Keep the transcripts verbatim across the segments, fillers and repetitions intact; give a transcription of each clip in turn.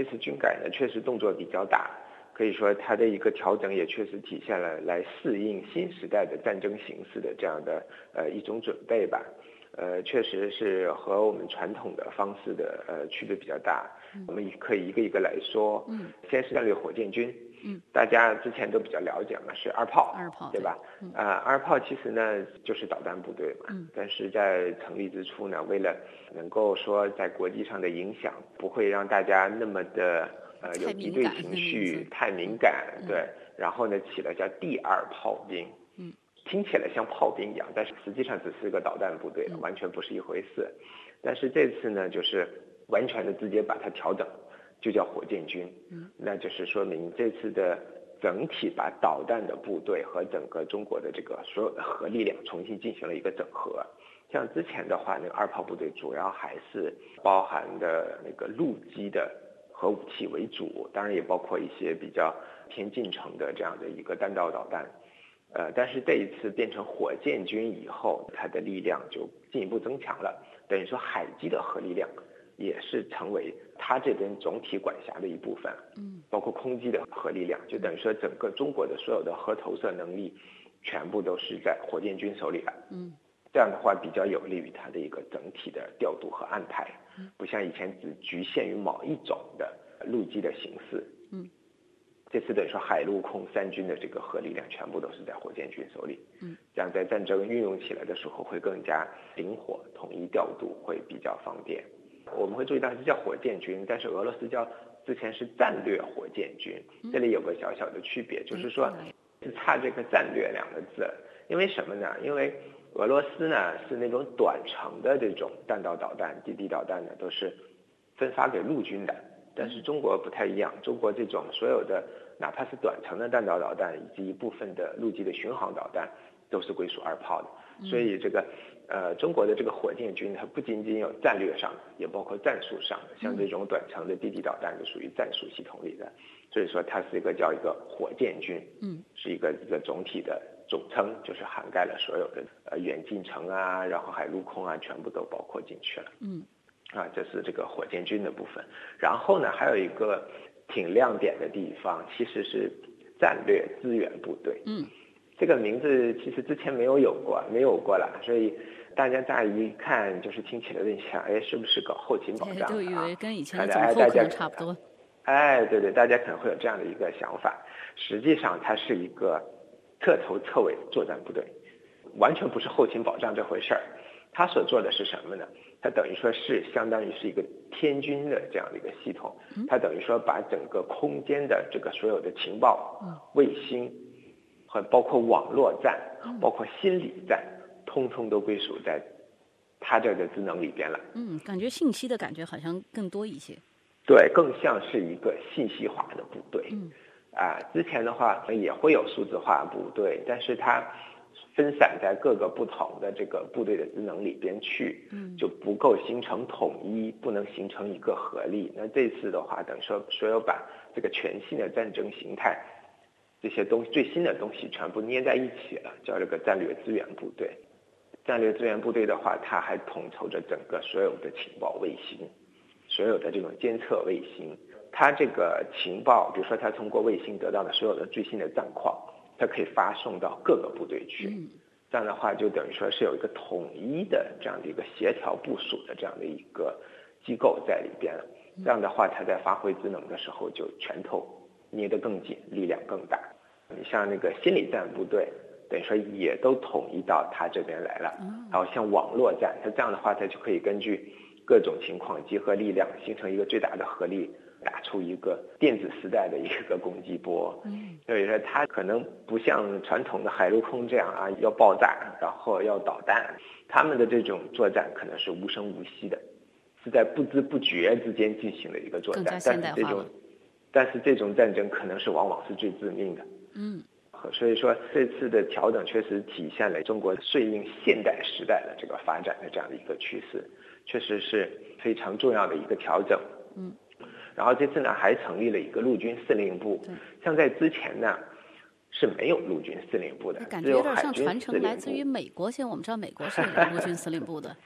次军改呢，确实动作比较大，可以说它的一个调整也确实体现了来适应新时代的战争形势的这样的呃一种准备吧。呃，确实是和我们传统的方式的呃区别比较大。嗯、我们可以一个一个来说。嗯，先是战略火箭军。嗯，大家之前都比较了解嘛，是二炮， 二炮对吧？嗯、呃，二炮其实呢就是导弹部队嘛。嗯，但是在成立之初呢，为了能够说在国际上的影响不会让大家那么的呃有敌对情绪，太敏感，嗯、对，然后呢起了叫第二炮兵。嗯。听起来像炮兵一样，但是实际上只是一个导弹部队，完全不是一回事。但是这次呢，就是完全的直接把它调整，就叫火箭军。嗯，那就是说明这次的整体把导弹的部队和整个中国的这个所有的核力量重新进行了一个整合。像之前的话，那个二炮部队主要还是包含的那个陆基的核武器为主，当然也包括一些比较偏近程的这样的一个弹道导弹。呃，但是这一次变成火箭军以后，它的力量就进一步增强了，等于说海基的核力量也是成为它这边总体管辖的一部分。嗯，包括空基的核力量，就等于说整个中国的所有的核投射能力，全部都是在火箭军手里了。嗯，这样的话比较有利于它的一个整体的调度和安排，不像以前只局限于某一种的陆基的形式。嗯。这次等于说海陆空三军的这个核力量全部都是在火箭军手里，嗯，这样在战争运用起来的时候会更加灵活，统一调度会比较方便。我们会注意到是叫火箭军，但是俄罗斯叫之前是战略火箭军，这里有个小小的区别，就是说是差这个战略两个字。因为什么呢？因为俄罗斯呢是那种短程的这种弹道导弹、地地导弹呢都是分发给陆军的。但是中国不太一样，中国这种所有的哪怕是短程的弹道导弹以及一部分的陆基的巡航导弹都是归属二炮的，所以这个呃中国的这个火箭军它不仅仅有战略上的，也包括战术上的，像这种短程的地地导弹就属于战术系统里的，所以说它是一个叫一个火箭军，嗯，是一个一个总体的总称，就是涵盖了所有的呃远近程啊，然后海陆空啊，全部都包括进去了，嗯。啊，这是这个火箭军的部分。然后呢，还有一个挺亮点的地方，其实是战略支援部队。嗯，这个名字其实之前没有有过，没有过了，所以大家乍一看就是听起来有点像，哎，是不是搞后勤保障啊？ 就以为跟以前的总后可能差不多。 哎，对对，大家可能会有这样的一个想法。实际上，它是一个彻头彻尾的作战部队，完全不是后勤保障这回事儿。他所做的是什么呢？它等于说是相当于是一个天军的这样的一个系统，它等于说把整个空间的这个所有的情报、卫星和包括网络战、包括心理战，通通都归属在它这个职能里边了。 嗯，感觉信息的感觉好像更多一些。 对，更像是一个信息化的部队。嗯，啊，之前的话也会有数字化部队，但是它分散在各个不同的这个部队的职能里边去，就不够形成统一，不能形成一个合力。那这次的话，等于说所有把这个全新的战争形态，这些东西最新的东西全部捏在一起了，叫这个战略支援部队。战略支援部队的话，它还统筹着整个所有的情报卫星，所有的这种监测卫星，它这个情报，比如说它通过卫星得到的所有的最新的战况，它可以发送到各个部队去，这样的话就等于说是有一个统一的这样的一个协调部署的这样的一个机构在里边，这样的话它在发挥职能的时候就拳头捏得更紧，力量更大。你像那个心理战部队，等于说也都统一到它这边来了，然后像网络战，它这样的话它就可以根据各种情况集合力量，形成一个最大的合力，打出一个电子时代的一个攻击波。嗯，所以说它可能不像传统的海陆空这样啊，要爆炸，然后要导弹，他们的这种作战可能是无声无息的，是在不知不觉之间进行的一个作战。但是这种，但是这种战争可能是往往是最致命的。嗯，所以说这次的调整确实体现了中国顺应现代时代的这个发展的这样的一个趋势，确实是非常重要的一个调整。嗯。然后这次呢还成立了一个陆军司令部，像在之前呢是没有陆军司令部的， 感觉有点像传承来自于美国，现在我们知道美国是有陆军司令部的。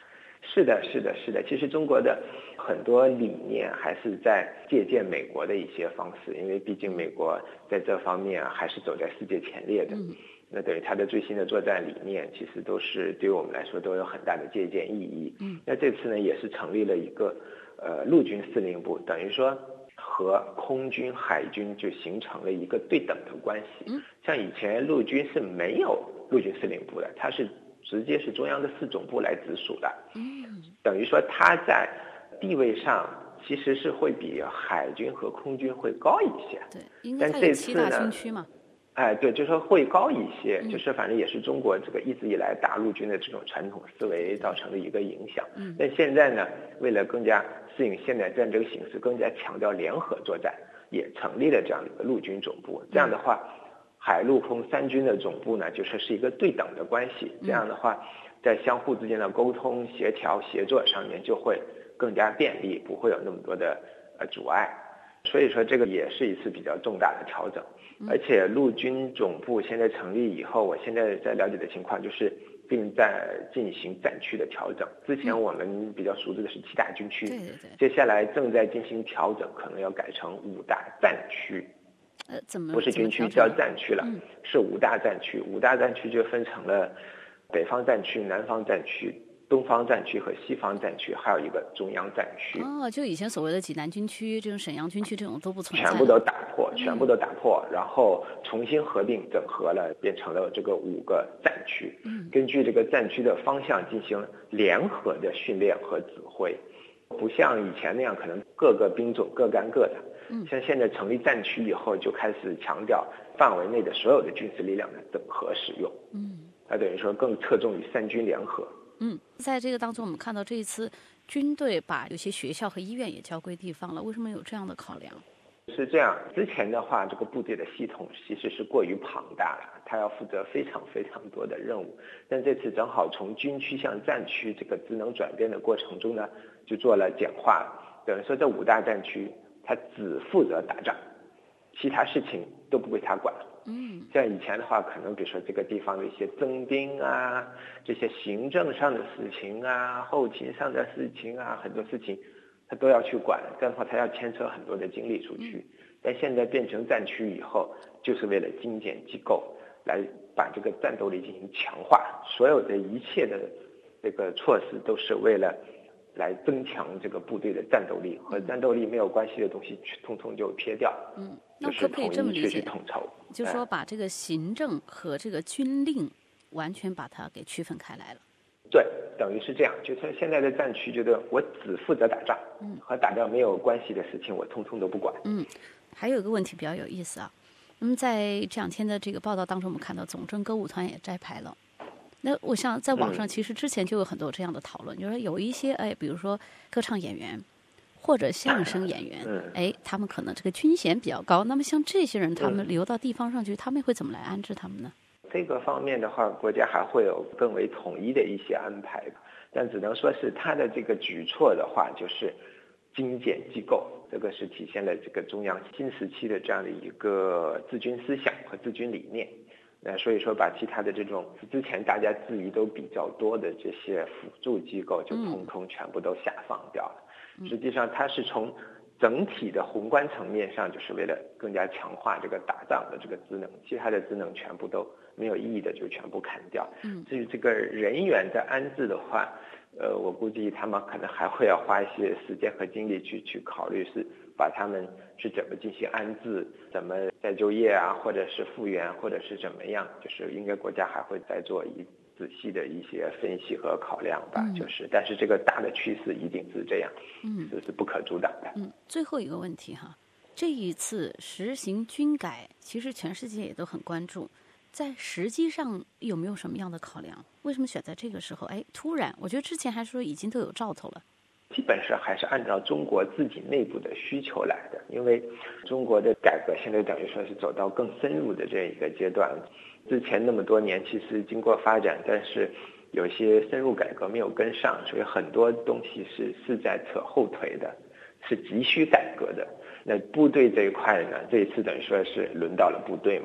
是的，是的，是的。其实中国的很多理念还是在借鉴美国的一些方式，因为毕竟美国在这方面还是走在世界前列的。 嗯， 那等于它的最新的作战理念，其实都是对于我们来说都有很大的借鉴意义。 嗯， 那这次呢，也是成立了一个呃陆军司令部，等于说和空军、海军就形成了一个对等的关系。 嗯， 像以前陆军是没有陆军司令部的，它是直接是中央的四总部来直属的。 嗯， 等于说它在地位上其实是会比海军和空军会高一些。 对，因为它有七大军区嘛。 哎，对，就是说会高一些，就是反正也是中国这个一直以来大陆军的这种传统思维造成的一个影响。 嗯， 但现在呢，为了更加适应现代战争形势，更加强调联合作战，也成立了这样的一个陆军总部。这样的话，海陆空三军的总部呢，就是是一个对等的关系。这样的话，在相互之间的沟通、协调、协作上面就会更加便利，不会有那么多的呃阻碍。所以说这个也是一次比较重大的调整。而且陆军总部现在成立以后，我现在在了解的情况就是并在进行战区的调整。之前我们比较熟知的是七大军区， 对对对， 接下来正在进行调整，可能要改成五大战区。 呃，怎么不是军区叫战区了，嗯、是五大战区。五大战区就分成了北方战区、南方战区、东方战区和西方战区，还有一个中央战区。 哦，就以前所谓的济南军区、这种沈阳军区这种都不存在， 全部都打破，全部都打破，嗯、然后重新合并整合了，变成了这个五个战区。 嗯， 根据这个战区的方向进行联合的训练和指挥，不像以前那样可能各个兵种各干各的。嗯，像现在成立战区以后，就开始强调范围内的所有的军事力量的整合使用。 嗯， 那等于说更侧重于三军联合。 嗯，在这个当中，我们看到这一次军队把有些学校和医院也交归地方了，为什么有这样的考量？ 是这样，之前的话，这个部队的系统其实是过于庞大了，它要负责非常非常多的任务。但这次正好从军区向战区这个职能转变的过程中呢，就做了简化，等于说这五大战区它只负责打仗，其他事情都不归他管。 嗯， 像以前的话，可能比如说这个地方的一些征兵啊，这些行政上的事情啊，后勤上的事情啊，很多事情他都要去管，这样的话他要牵扯很多的精力出去。但现在变成战区以后，就是为了精简机构，来把这个战斗力进行强化，所有的一切的这个措施都是为了来增强这个部队的战斗力，和战斗力没有关系的东西通通就撇掉。 嗯，那可不可以这么理解？ 统筹， 就是说把这个行政和这个军令完全把它给区分开来了。 对，等于是这样，就是现在的战区觉得我只负责打仗，嗯，和打仗没有关系的事情我通通都不管。 嗯，还有一个问题比较有意思啊，那么在这两天的这个报道当中，我们看到总政歌舞团也摘牌了。那我想在网上其实之前就有很多这样的讨论，嗯、就是有一些哎，比如说歌唱演员或者相声演员，嗯、哎，他们可能这个军衔比较高，那么像这些人，他们流到地方上去，嗯、他们会怎么来安置他们呢？ 这个方面的话，国家还会有更为统一的一些安排，但只能说是他的这个举措的话，就是精简机构，这个是体现了这个中央新时期的这样的一个治军思想和治军理念。那所以说，把其他的这种之前大家质疑都比较多的这些辅助机构，就通通全部都下放掉了。嗯、实际上，它是从整体的宏观层面上，就是为了更加强化这个打仗的这个职能，其他的职能全部都没有意义的就全部砍掉。嗯，至于这个人员的安置的话，呃，我估计他们可能还会要花一些时间和精力去去考虑，是把他们是怎么进行安置，怎么再就业啊，或者是复员，或者是怎么样，就是应该国家还会再做一仔细的一些分析和考量吧。嗯、就是，但是这个大的趋势一定是这样，嗯，这是不可阻挡的。 嗯，最后一个问题哈，这一次实行军改，其实全世界也都很关注。在实际上有没有什么样的考量？为什么选在这个时候？哎，突然，我觉得之前还说已经都有兆头了。 基本上还是按照中国自己内部的需求来的，因为中国的改革现在等于说是走到更深入的这一个阶段。之前那么多年其实经过发展，但是有些深入改革没有跟上，所以很多东西是是在扯后腿的，是急需改革的。那部队这一块呢，这一次等于说是轮到了部队嘛。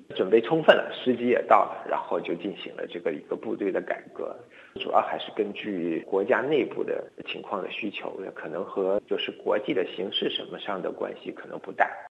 准备充分了，时机也到了，然后就进行了这个一个部队的改革。主要还是根据国家内部的情况的需求，可能和就是国际的形势什么上的关系可能不大。